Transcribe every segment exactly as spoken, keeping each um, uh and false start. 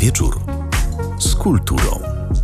wieczór z kulturą.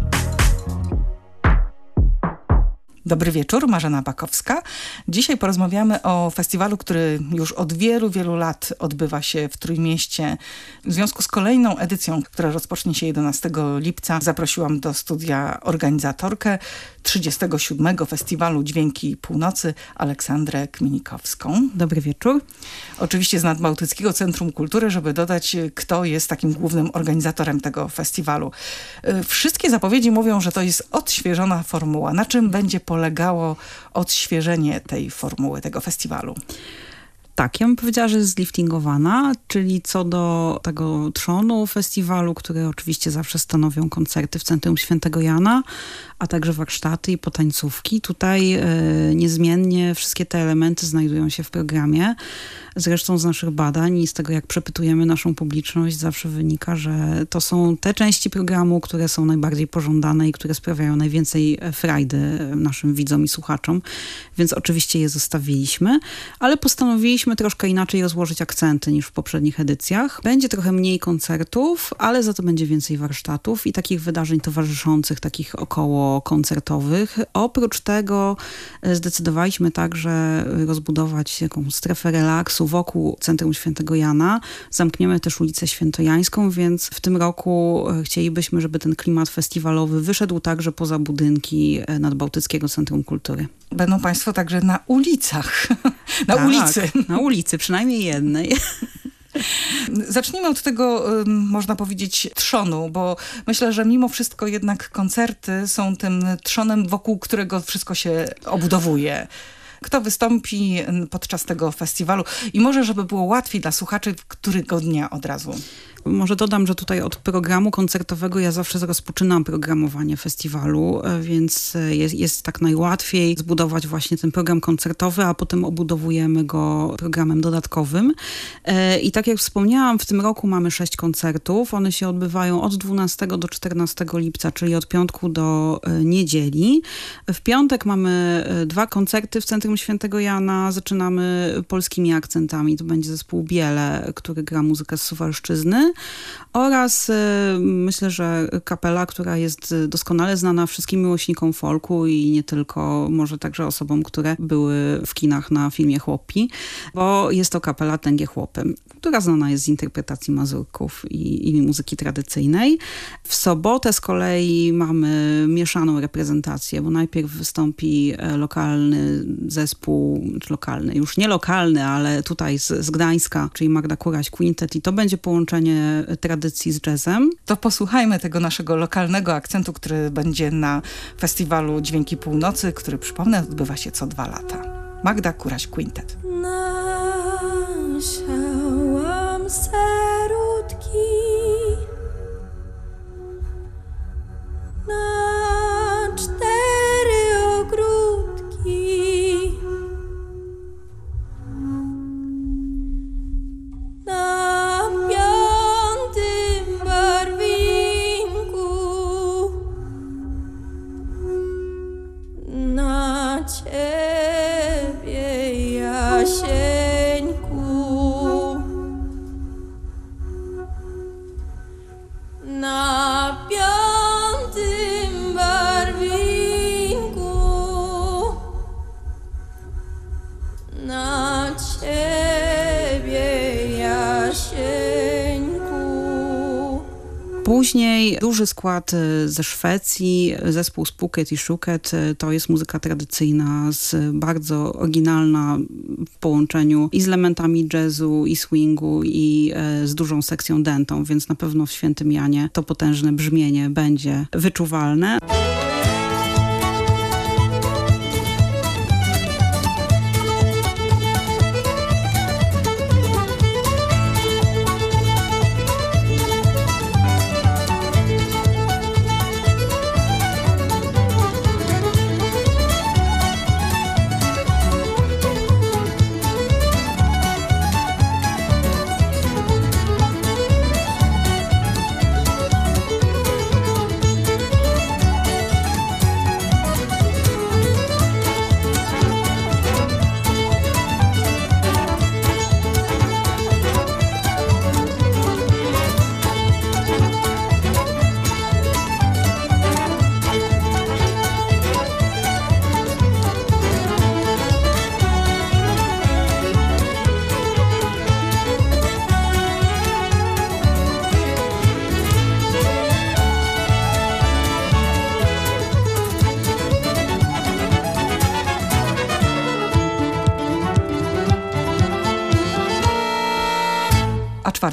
Dobry wieczór, Marzena Bakowska. Dzisiaj porozmawiamy o festiwalu, który już od wielu, wielu lat odbywa się w Trójmieście. W związku z kolejną edycją, która rozpocznie się jedenastego lipca, zaprosiłam do studia organizatorkę trzydziestego siódmego Festiwalu Dźwięki Północy, Aleksandrę Kminikowską. Dobry wieczór. Oczywiście z Nadbałtyckiego Centrum Kultury, żeby dodać, kto jest takim głównym organizatorem tego festiwalu. Wszystkie zapowiedzi mówią, że to jest odświeżona formuła. Na czym będzie polegało odświeżenie tej formuły, tego festiwalu? Tak, ja bym powiedziała, że jest zliftingowana, czyli co do tego trzonu festiwalu, które oczywiście zawsze stanowią koncerty w Centrum Świętego Jana, a także warsztaty i potańcówki. Tutaj e, niezmiennie wszystkie te elementy znajdują się w programie. Zresztą z naszych badań i z tego, jak przepytujemy naszą publiczność, zawsze wynika, że to są te części programu, które są najbardziej pożądane i które sprawiają najwięcej frajdy naszym widzom i słuchaczom. Więc oczywiście je zostawiliśmy, ale postanowiliśmy troszkę inaczej rozłożyć akcenty niż w poprzednich edycjach. Będzie trochę mniej koncertów, ale za to będzie więcej warsztatów i takich wydarzeń towarzyszących, takich około koncertowych. Oprócz tego zdecydowaliśmy także rozbudować jakąś strefę relaksu wokół Centrum Świętego Jana. Zamkniemy też ulicę Świętojańską, więc w tym roku chcielibyśmy, żeby ten klimat festiwalowy wyszedł także poza budynki Nadbałtyckiego Centrum Kultury. Będą państwo także na ulicach. Na tak, ulicy. Na ulicy, przynajmniej jednej. Zacznijmy od tego, można powiedzieć, trzonu, bo myślę, że mimo wszystko jednak koncerty są tym trzonem, wokół którego wszystko się obudowuje. Kto wystąpi podczas tego festiwalu i może, żeby było łatwiej dla słuchaczy, którego dnia od razu? Może dodam, że tutaj od programu koncertowego ja zawsze rozpoczynam programowanie festiwalu, więc jest, jest tak najłatwiej zbudować właśnie ten program koncertowy, a potem obudowujemy go programem dodatkowym. I tak jak wspomniałam, w tym roku mamy sześć koncertów. One się odbywają od dwunastego do czternastego lipca, czyli od piątku do niedzieli. W piątek mamy dwa koncerty w Centrum Świętego Jana. Zaczynamy polskimi akcentami. To będzie zespół Biele, który gra muzykę z Suwalszczyzny. Oraz y, myślę, że kapela, która jest doskonale znana wszystkim miłośnikom folku i nie tylko, może także osobom, które były w kinach na filmie Chłopi, bo jest to kapela Tęgie Chłopy, która znana jest z interpretacji mazurków i, i muzyki tradycyjnej. W sobotę z kolei mamy mieszaną reprezentację, bo najpierw wystąpi lokalny zespół, czy lokalny, już nie lokalny, ale tutaj z, z Gdańska, czyli Magda Kuraś Quintet i to będzie połączenie tradycji z jazzem. To posłuchajmy tego naszego lokalnego akcentu, który będzie na festiwalu Dźwięki Północy, który, przypomnę, odbywa się co dwa lata. Magda Kuraś Quintet. Nasiałam serutki na cztery ogródki. Na piątym barwinku, na ciebie, Jasieńku, na piątym barwinku, na ciebie, Jasieńku. Później duży skład ze Szwecji, zespół Spuket i Szuket. To jest muzyka tradycyjna, z bardzo oryginalna w połączeniu i z elementami jazzu, i swingu, i z dużą sekcją dentą, więc na pewno w Świętym Janie to potężne brzmienie będzie wyczuwalne.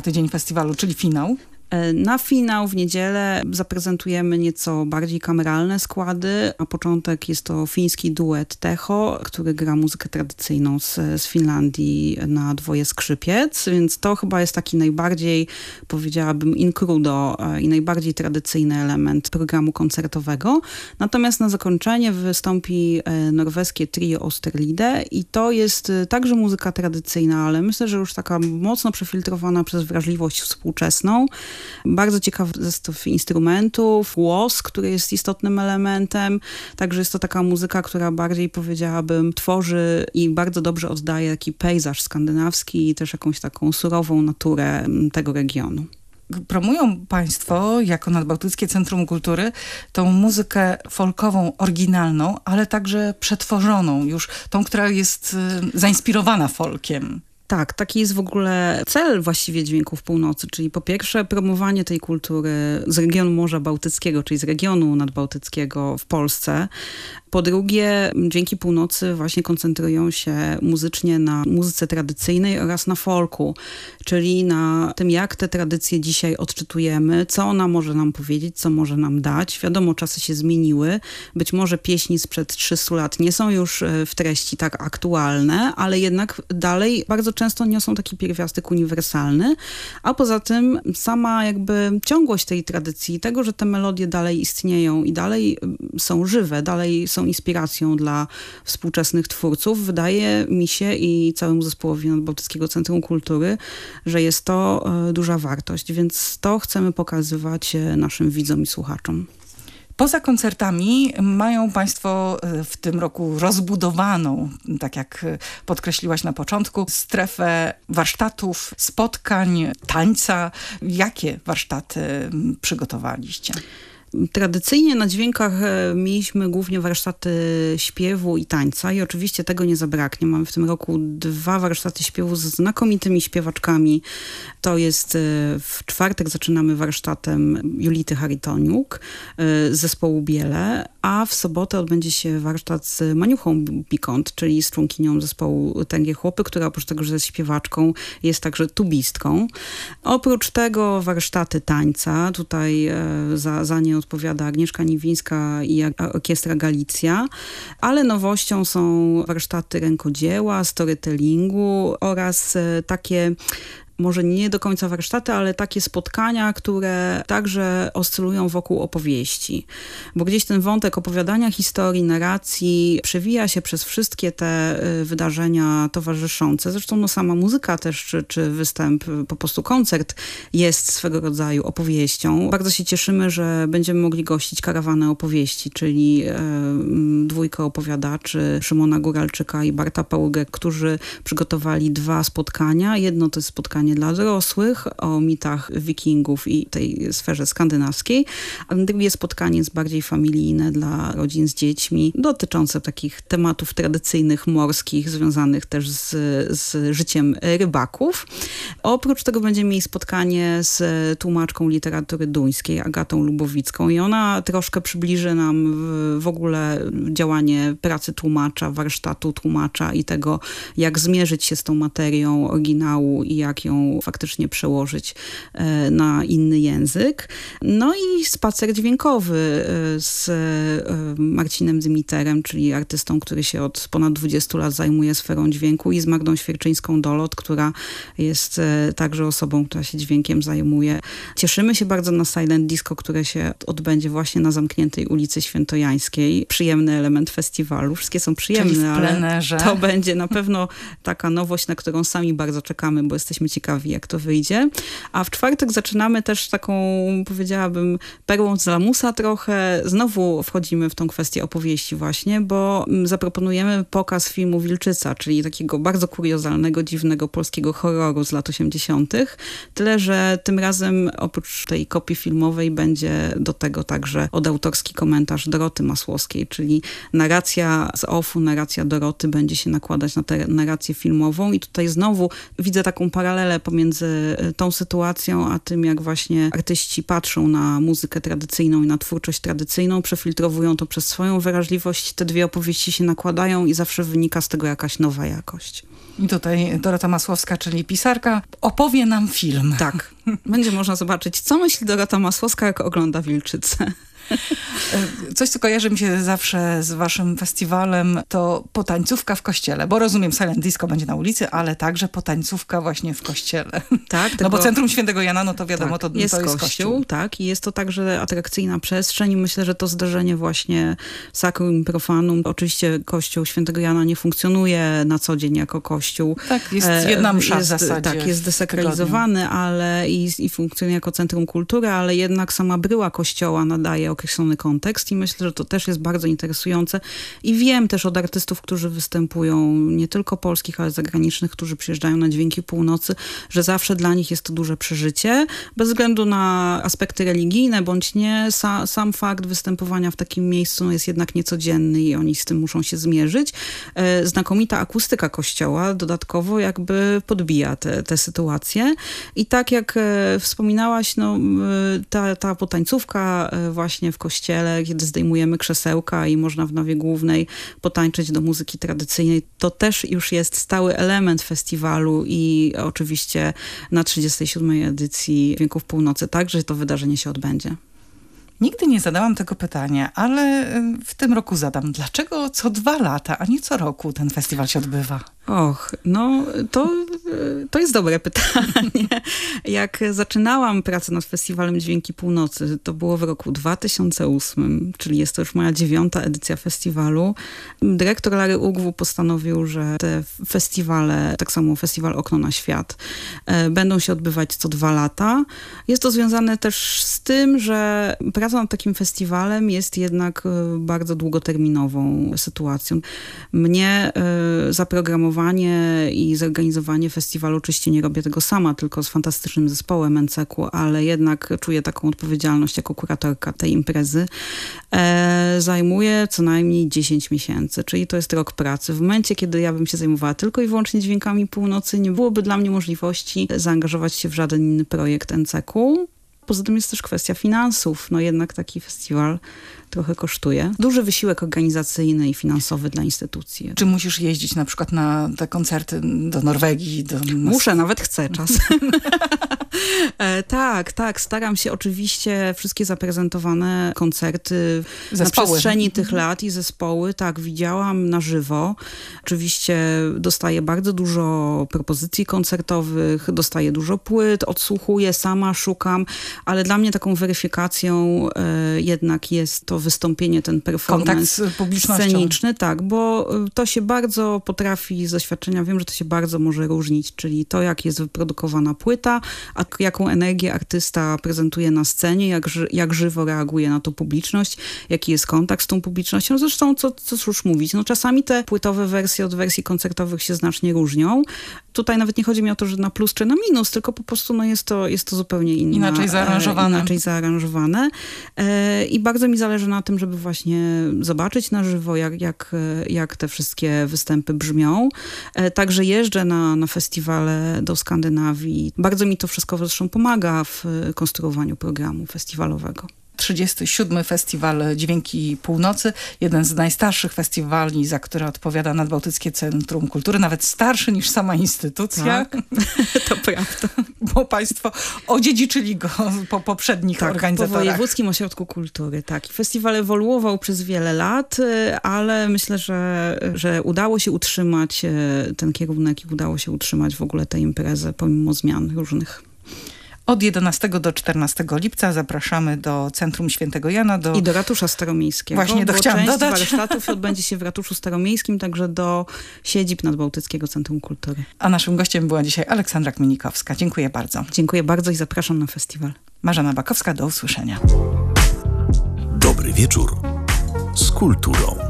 czwarty dzień festiwalu, czyli finał. Na finał w niedzielę zaprezentujemy nieco bardziej kameralne składy. Na początek jest to fiński duet Techo, który gra muzykę tradycyjną z, z Finlandii na dwoje skrzypiec, więc to chyba jest taki najbardziej, powiedziałabym, in crudo i najbardziej tradycyjny element programu koncertowego. Natomiast na zakończenie wystąpi norweskie trio Osterlide i to jest także muzyka tradycyjna, ale myślę, że już taka mocno przefiltrowana przez wrażliwość współczesną. Bardzo ciekawy zestaw instrumentów, głos, który jest istotnym elementem. Także jest to taka muzyka, która bardziej, powiedziałabym, tworzy i bardzo dobrze oddaje taki pejzaż skandynawski i też jakąś taką surową naturę tego regionu. Promują państwo jako Nadbałtyckie Centrum Kultury tą muzykę folkową, oryginalną, ale także przetworzoną, już tą, która jest zainspirowana folkiem. Tak, taki jest w ogóle cel właściwie Dźwięków Północy, czyli po pierwsze promowanie tej kultury z regionu Morza Bałtyckiego, czyli z regionu nadbałtyckiego w Polsce. Po drugie, Dźwięki Północy właśnie koncentrują się muzycznie na muzyce tradycyjnej oraz na folku, czyli na tym, jak te tradycje dzisiaj odczytujemy, co ona może nam powiedzieć, co może nam dać. Wiadomo, czasy się zmieniły. Być może pieśni sprzed trzystu lat nie są już w treści tak aktualne, ale jednak dalej bardzo często niosą taki pierwiastek uniwersalny, a poza tym sama jakby ciągłość tej tradycji, tego, że te melodie dalej istnieją i dalej są żywe, dalej są inspiracją dla współczesnych twórców, wydaje mi się i całemu zespołowi Nadbałtyckiego Centrum Kultury, że jest to duża wartość, więc to chcemy pokazywać naszym widzom i słuchaczom. Poza koncertami mają państwo w tym roku rozbudowaną, tak jak podkreśliłaś na początku, strefę warsztatów, spotkań, tańca. Jakie warsztaty przygotowaliście? Tradycyjnie na Dźwiękach mieliśmy głównie warsztaty śpiewu i tańca i oczywiście tego nie zabraknie. Mamy w tym roku dwa warsztaty śpiewu ze znakomitymi śpiewaczkami. To jest w czwartek zaczynamy warsztatem Julity Charytoniuk z zespołu Biele, a w sobotę odbędzie się warsztat z Maniuchą Bikont, czyli z członkinią zespołu Tęgie Chłopy, która oprócz tego, że jest śpiewaczką, jest także tubistką. Oprócz tego warsztaty tańca. Tutaj za, za nie odpowiada Agnieszka Niwińska i Orkiestra Galicja, ale nowością są warsztaty rękodzieła, storytellingu oraz takie może nie do końca warsztaty, ale takie spotkania, które także oscylują wokół opowieści. Bo gdzieś ten wątek opowiadania historii, narracji przewija się przez wszystkie te wydarzenia towarzyszące. Zresztą no, sama muzyka też, czy, czy występ, po prostu koncert jest swego rodzaju opowieścią. Bardzo się cieszymy, że będziemy mogli gościć karawanę opowieści, czyli e, dwójkę opowiadaczy Szymona Góralczyka i Barta Paługę, którzy przygotowali dwa spotkania. Jedno to jest spotkanie dla dorosłych o mitach wikingów i tej sferze skandynawskiej, a drugie spotkanie jest bardziej familijne dla rodzin z dziećmi, dotyczące takich tematów tradycyjnych, morskich, związanych też z, z życiem rybaków. Oprócz tego będziemy mieli spotkanie z tłumaczką literatury duńskiej, Agatą Lubowicką i ona troszkę przybliży nam w, w ogóle działanie pracy tłumacza, warsztatu tłumacza i tego, jak zmierzyć się z tą materią oryginału i jak ją faktycznie przełożyć na inny język. No i spacer dźwiękowy z Marcinem Dymiterem, czyli artystą, który się od ponad dwudziestu lat zajmuje sferą dźwięku, i z Magdą Świerczyńską-Dolot, która jest także osobą, która się dźwiękiem zajmuje. Cieszymy się bardzo na Silent Disco, które się odbędzie właśnie na zamkniętej ulicy Świętojańskiej. Przyjemny element festiwalu. Wszystkie są przyjemne, ale to będzie na pewno taka nowość, na którą sami bardzo czekamy, bo jesteśmy ciekawi, jak to wyjdzie. A w czwartek zaczynamy też taką, powiedziałabym, perłą z lamusa trochę. Znowu wchodzimy w tą kwestię opowieści właśnie, bo zaproponujemy pokaz filmu Wilczyca, czyli takiego bardzo kuriozalnego, dziwnego polskiego horroru z lat osiemdziesiątych. Tyle, że tym razem oprócz tej kopii filmowej będzie do tego także odautorski komentarz Doroty Masłowskiej, czyli narracja z offu, narracja Doroty będzie się nakładać na tę narrację filmową i tutaj znowu widzę taką paralelę pomiędzy tą sytuacją, a tym, jak właśnie artyści patrzą na muzykę tradycyjną i na twórczość tradycyjną, przefiltrowują to przez swoją wrażliwość, te dwie opowieści się nakładają i zawsze wynika z tego jakaś nowa jakość. I tutaj Dorota Masłowska, czyli pisarka, opowie nam film. Tak. Będzie można zobaczyć, co myśli Dorota Masłowska, jak ogląda Wilczycę. Coś, co kojarzy mi się zawsze z waszym festiwalem, to potańcówka w kościele. Bo rozumiem, silent disco będzie na ulicy, ale także potańcówka właśnie w kościele. Tak. No tego... bo Centrum Świętego Jana, no to wiadomo, tak, to, jest to jest kościół, kościół. Tak, i jest to także atrakcyjna przestrzeń i myślę, że to zdarzenie właśnie sacrum i profanum. Oczywiście kościół Świętego Jana nie funkcjonuje na co dzień jako kościół. Tak, jest jedna msza jest, w zasadzie. Tak, jest desakralizowany, ale i, i funkcjonuje jako centrum kultury, ale jednak sama bryła kościoła nadaje określony kontekst i myślę, że to też jest bardzo interesujące. I wiem też od artystów, którzy występują, nie tylko polskich, ale zagranicznych, którzy przyjeżdżają na Dźwięki Północy, że zawsze dla nich jest to duże przeżycie, bez względu na aspekty religijne, bądź nie. Sa, sam fakt występowania w takim miejscu no, jest jednak niecodzienny i oni z tym muszą się zmierzyć. E, znakomita akustyka kościoła dodatkowo jakby podbija te, te sytuacje. I tak jak e, wspominałaś, no, e, ta, ta potańcówka e, właśnie w kościele, kiedy zdejmujemy krzesełka i można w nawie głównej potańczyć do muzyki tradycyjnej, to też już jest stały element festiwalu i oczywiście na trzydziestej siódmej edycji Dźwięków Północy także to wydarzenie się odbędzie. Nigdy nie zadałam tego pytania, ale w tym roku zadam. Dlaczego co dwa lata, a nie co roku ten festiwal się odbywa? Och, no to, to jest dobre pytanie. Jak zaczynałam pracę nad festiwalem Dźwięki Północy, to było w roku dwa tysiące ósmym, czyli jest to już moja dziewiąta edycja festiwalu. Dyrektor Larry Ugwu postanowił, że te festiwale, tak samo festiwal Okno na Świat, będą się odbywać co dwa lata. Jest to związane też z tym, że praca nad takim festiwalem jest jednak bardzo długoterminową sytuacją. Mnie zaprogramowanie i zorganizowanie festiwalu, oczywiście nie robię tego sama, tylko z fantastycznym zespołem N C K-u, ale jednak czuję taką odpowiedzialność jako kuratorka tej imprezy. E, zajmuje co najmniej dziesięć miesięcy, czyli to jest rok pracy. W momencie, kiedy ja bym się zajmowała tylko i wyłącznie Dźwiękami Północy, nie byłoby dla mnie możliwości zaangażować się w żaden inny projekt N C K-u. Poza tym jest też kwestia finansów. No jednak taki festiwal trochę kosztuje. Duży wysiłek organizacyjny i finansowy dla instytucji. Czy musisz jeździć na przykład na te koncerty do Norwegii? Do... Muszę, nawet chcę czasem. e, tak, tak. Staram się oczywiście wszystkie zaprezentowane koncerty zespoły. Na przestrzeni tych lat i zespoły, tak, widziałam na żywo. Oczywiście dostaję bardzo dużo propozycji koncertowych, dostaję dużo płyt, odsłuchuję, sama szukam, ale dla mnie taką weryfikacją e, jednak jest to wystąpienie, ten performance kontakt z publicznością. Sceniczny, tak, bo to się bardzo potrafi, z doświadczenia wiem, że to się bardzo może różnić, czyli to, jak jest wyprodukowana płyta, a jaką energię artysta prezentuje na scenie, jak, jak żywo reaguje na to publiczność, jaki jest kontakt z tą publicznością. Zresztą, co, co już mówić, no czasami te płytowe wersje od wersji koncertowych się znacznie różnią. Tutaj nawet nie chodzi mi o to, że na plus czy na minus, tylko po prostu no jest, to, jest to zupełnie inna, inaczej zaaranżowane. E, inaczej zaaranżowane. E, I bardzo mi zależy na tym, żeby właśnie zobaczyć na żywo, jak, jak, jak te wszystkie występy brzmią. E, także jeżdżę na, na festiwale do Skandynawii. Bardzo mi to wszystko zresztą pomaga w konstruowaniu programu festiwalowego. trzydziesty siódmy Festiwal Dźwięki Północy, jeden z najstarszych festiwali, za które odpowiada Nadbałtyckie Centrum Kultury, nawet starszy niż sama instytucja. Tak, to prawda. Bo państwo odziedziczyli go po poprzednich tak, organizatorach. Po Wojewódzkim Ośrodku Kultury, tak. Festiwal ewoluował przez wiele lat, ale myślę, że, że udało się utrzymać ten kierunek i udało się utrzymać w ogóle tę imprezę pomimo zmian różnych. Od jedenastego do czternastego lipca zapraszamy do Centrum Świętego Jana. Do... I do Ratusza Staromiejskiego. Właśnie, to chciałam część dodać. warsztatów odbędzie się w Ratuszu Staromiejskim, także do siedzib Nadbałtyckiego Centrum Kultury. A naszym gościem była dzisiaj Aleksandra Kminikowska. Dziękuję bardzo. Dziękuję bardzo i zapraszam na festiwal. Marzena Bakowska, do usłyszenia. Dobry wieczór z kulturą.